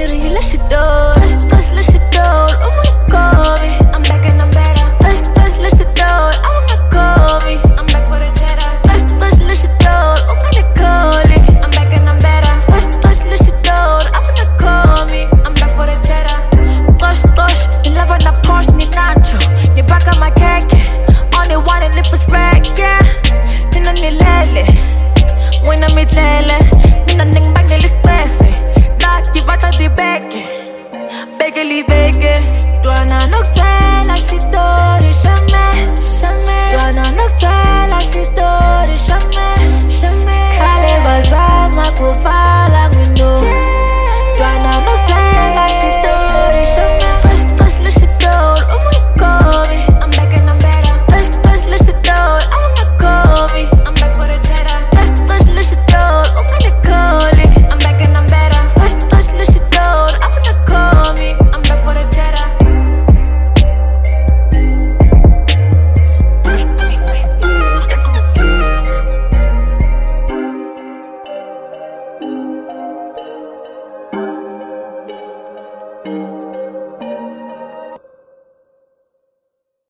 let shit do. Touch, let shit do. Oh my God, I'm back and I'm better. Touch, let shit do. I wanna call me. I'm back for the cheddar. Touch, let shit do. Oh my they call it. I'm back and I'm better. Touch, let shit do. I wanna call me. I'm back for the cheddar. Touch, ni lava na Porsche ni nacho. Ni baka makeke. Only one and if it's red, yeah. Tina ni lele. Mwina mi tele. Nina ning bang ni stresse. Na ki bata di beke. Beke li beke. Douana nocturne, la si tori jamais. Douana nocturne, la si tori.